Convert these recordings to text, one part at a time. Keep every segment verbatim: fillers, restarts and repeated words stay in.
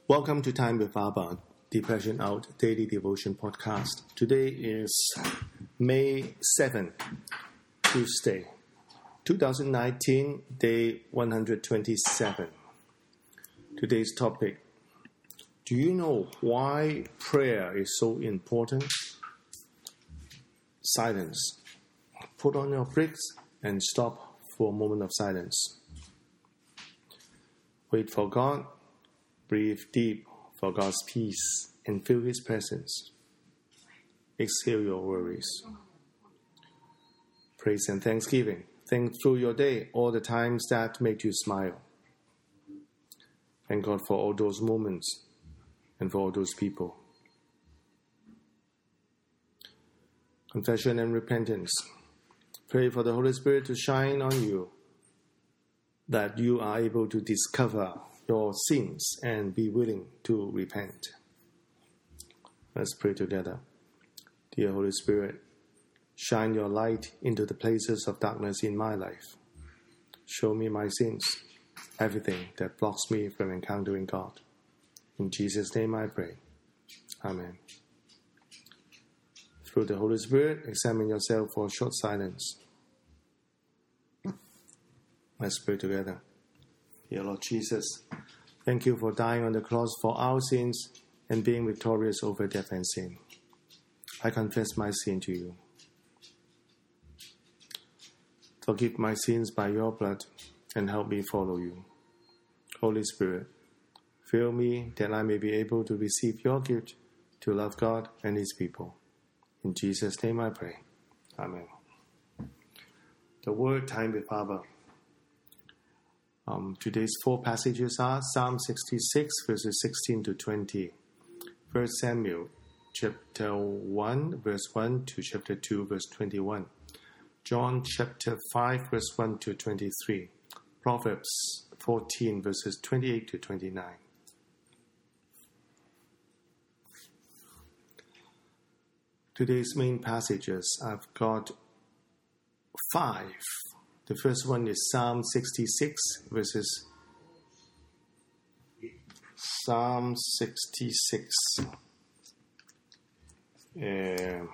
Welcome to Time with Abba, Depression Out Daily Devotion Podcast. Today is May seventh, Tuesday, twenty nineteen, day one hundred twenty-seven. Today's topic: do you know why prayer is so important? Silence. Put on your brakes and stop for a moment of silence. Wait for God. Breathe deep for God's peace and feel His presence. Exhale your worries. Praise and thanksgiving. Think through your day, all the times that make you smile. Thank God for all those moments and for all those people. Confession and repentance. Pray for the Holy Spirit to shine on you, that you are able to discover your sins and be willing to repent. Let's pray together. Dear Holy Spirit, shine your light into the places of darkness in my life. Show me my sins, everything that blocks me from encountering God. In Jesus' name I pray. Amen. Through the Holy Spirit, examine yourself for a short silence. Let's pray together. Dear Lord Jesus, thank you for dying on the cross for our sins and being victorious over death and sin. I confess my sin to you. Forgive my sins by your blood and help me follow you. Holy Spirit, fill me that I may be able to receive your gift to love God and His people. In Jesus' name I pray. Amen. The word Time with Abba. Um, today's four passages are Psalm sixty-six, verses sixteen to twenty, First Samuel, chapter one, verse one to chapter two, verse twenty-one, John chapter five, verse one to twenty-three, Proverbs fourteen, verses twenty-eight to twenty-nine. Today's main passages, I've got five. The first one is Psalm sixty-six, verses Psalm sixty-six, uh,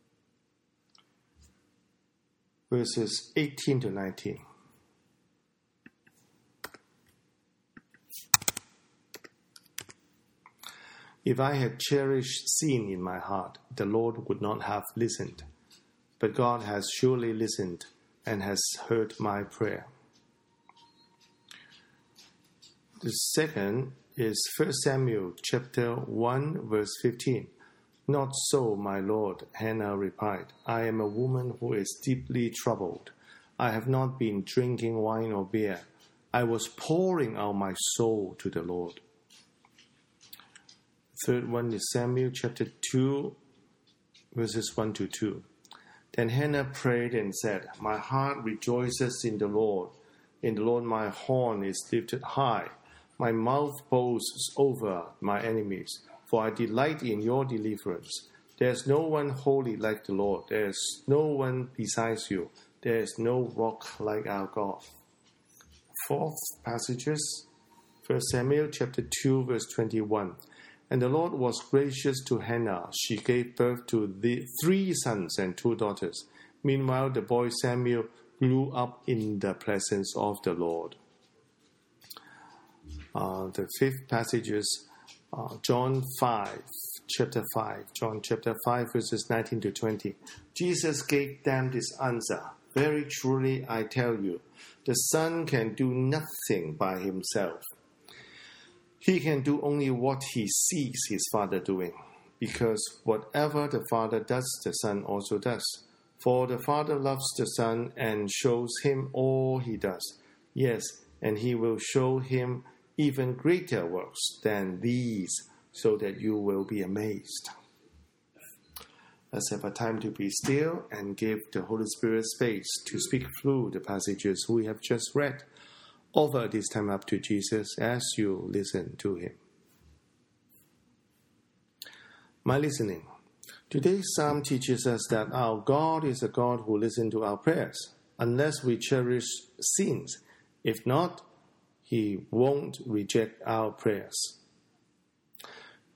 verses eighteen to nineteen. If I had cherished sin in my heart, the Lord would not have listened. But God has surely listened and has heard my prayer. The second is First Samuel chapter one, verse fifteen. Not so, my Lord, Hannah replied. I am a woman who is deeply troubled. I have not been drinking wine or beer. I was pouring out my soul to the Lord. Third one is Samuel chapter two, verses one to two. Then Hannah prayed and said, my heart rejoices in the Lord. In the Lord my horn is lifted high. My mouth boasts over my enemies, for I delight in your deliverance. There is no one holy like the Lord. There is no one besides you. There is no rock like our God. Fourth passages, First Samuel chapter two, verse twenty-one. And the Lord was gracious to Hannah. She gave birth to the three sons and two daughters. Meanwhile, the boy Samuel grew up in the presence of the Lord. Uh, the fifth passage is uh, John five, chapter five. John chapter five, verses nineteen to twenty. Jesus gave them this answer. Very truly, I tell you, the Son can do nothing by himself. He can do only what he sees his Father doing, because whatever the Father does, the Son also does. For the Father loves the Son and shows him all he does. Yes, and he will show him even greater works than these, so that you will be amazed. Let's have a time to be still and give the Holy Spirit space to speak through the passages we have just read. Offer this time up to Jesus as you listen to Him. My listening. Today's psalm teaches us that our God is a God who listens to our prayers, unless we cherish sins. If not, He won't reject our prayers.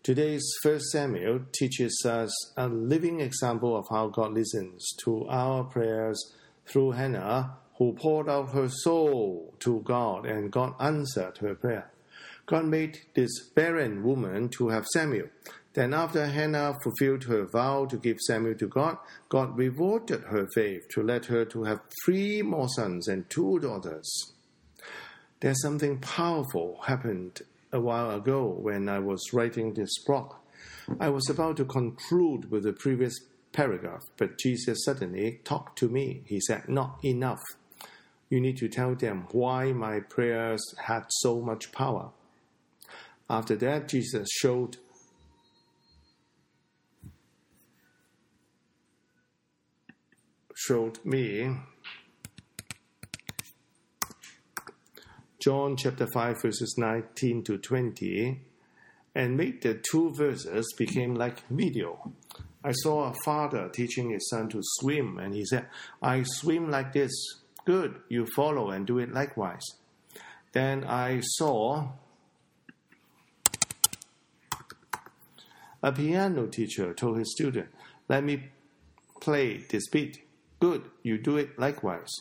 Today's First Samuel teaches us a living example of how God listens to our prayers through Hannah, who poured out her soul to God, and God answered her prayer. God made this barren woman to have Samuel. Then after Hannah fulfilled her vow to give Samuel to God, God rewarded her faith to let her to have three more sons and two daughters. There's something powerful happened a while ago when I was writing this blog. I was about to conclude with the previous paragraph, but Jesus suddenly talked to me. He said, "Not enough. You need to tell them why my prayers had so much power." After that, Jesus showed showed me John chapter five, verses nineteen to twenty, and made the two verses become like video. I saw a father teaching his son to swim, and he said, "I swim like this. Good, you follow and do it likewise." Then I saw a piano teacher told his student, "Let me play this beat. Good, you do it likewise."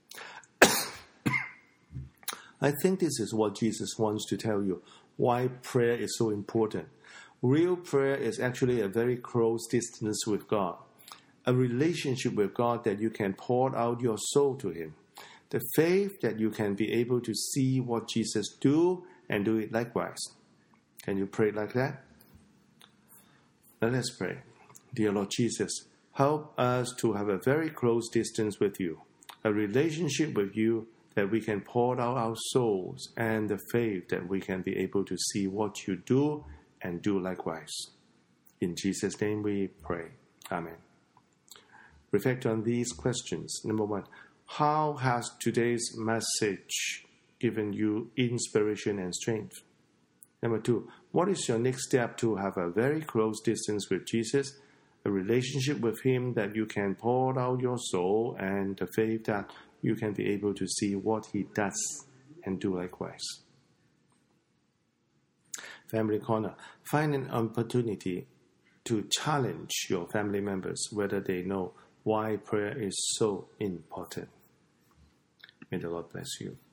I think this is what Jesus wants to tell you, why prayer is so important. Real prayer is actually a very close distance with God, a relationship with God that you can pour out your soul to Him, the faith that you can be able to see what Jesus do and do it likewise. Can you pray like that? Let us pray. Dear Lord Jesus, help us to have a very close distance with you, a relationship with you that we can pour out our souls, and the faith that we can be able to see what you do and do likewise. In Jesus' name we pray. Amen. Reflect on these questions. Number one, how has today's message given you inspiration and strength? Number two, what is your next step to have a very close distance with Jesus, a relationship with Him that you can pour out your soul, and the faith that you can be able to see what He does and do likewise? Family Corner. Find an opportunity to challenge your family members whether they know why prayer is so important. May the Lord bless you.